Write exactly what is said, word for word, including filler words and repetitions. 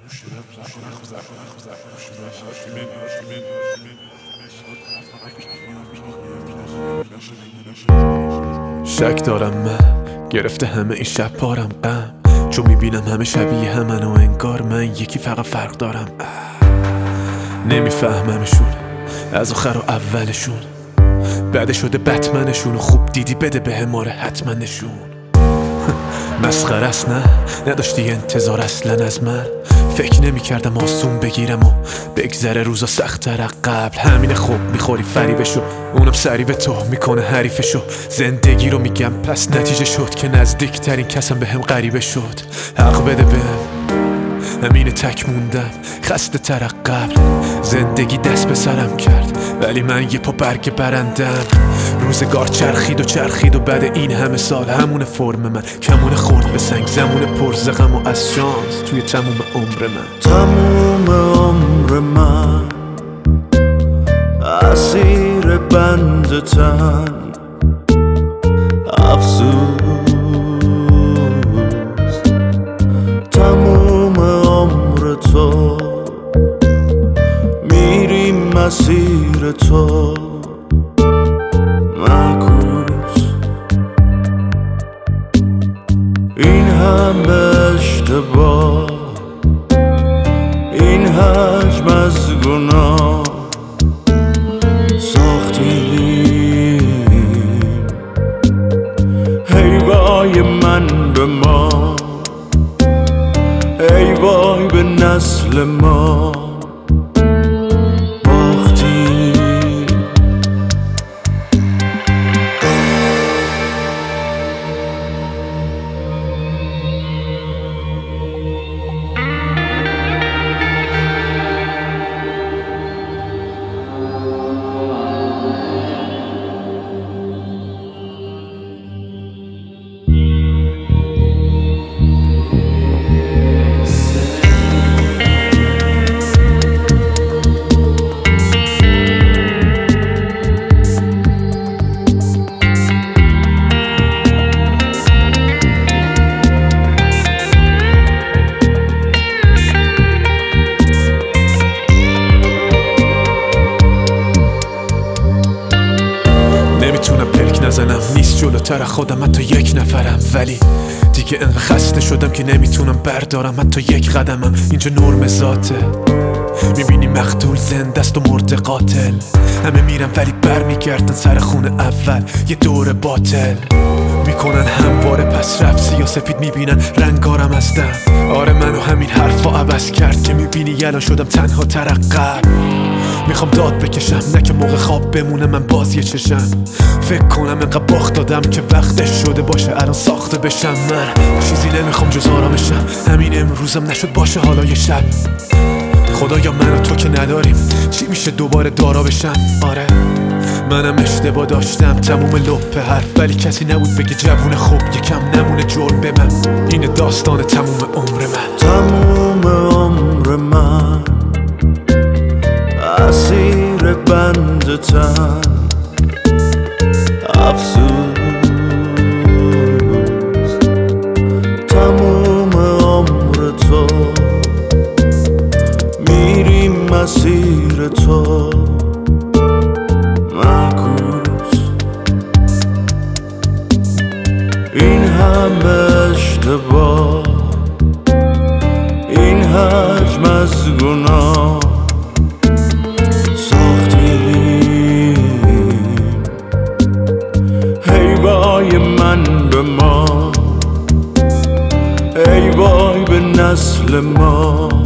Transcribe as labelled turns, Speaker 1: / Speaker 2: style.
Speaker 1: شک دارم من گرفته همه این شب پارم غم، چون میبینم همه شبیه همن و انگار من یکی فقط فرق دارم. نمیفهممشون از آخر و اولشون، بعد شده بتمنشون و خوب دیدی بده به هماره حتما نشون. مسخره است نه نداشتی انتظار اصلا از من، فکر نمی کردم آسون بگیرم و بگذره روزا سخت‌تر از قبل. همین خوب میخوری فریبشو، اونم سری به تو میکنه حریفشو. زندگی رو میگم پس نتیجه شد که نزدیکترین کسم به هم غریبه شد. حق بده بهم همین تک موندم خسته تر از قبل. زندگی دست به سرم کرد ولی من یه پا برگ برندم. روزگار چرخید و چرخید و بعد این همه سال همون فرم من کمون خورد به سنگ، زمون پرزغم و از شانس توی تموم عمر من.
Speaker 2: تموم عمر من اسیر بند تن افسوس، تموم عمر تو میریم مسیر تو معکوس. این همه اشتباه، این حجم از گناه ساختیم. ای وای من به ما، ای وای به نسل ما باختیم.
Speaker 1: نمیتونم پلک نزنم، نیست جلوتر خودم حتی یک نفرم، ولی دیگه انقدر خسته شدم که نمیتونم بردارم حتی یک قدمم. اینجا نرم ذاته، میبینی مقتول زنده است و مرده قاتل. همه میرن ولی بر میگردن سر خونه اول، یه دور باطل میکنن همواره پس رفت سیاسفید میبینن رنگارم از دم. آره منو همین حرفا عوض کرد که میبینی الان شدم تنها تر از قبل. میخوام داد بکشم نه که موقع خواب بمونه من باز یه چشم. فکر کنم انقدر باخت دادم که وقتش شده باشه الان ساخته بشم. من چیزی نمیخوام جز آرامشم، همین امروزم نشد باشه حالا یه شب. خدایا من و تو که نداریم چی میشه دوباره دارا بشم. آره منم اشتباه داشتم تموم لپه حرف، ولی کسی نبود بگه جوون خوب یکم نمونه جرم به من. این داستان تموم عمر من.
Speaker 2: تموم عمر من اسیر بند تن افسوس، تموم عمر تو میریم مسیر تو معکوس. این همه اشتباه، این حجم از گناه ساختیم. ای وای من به ما، ای وای به نسل ما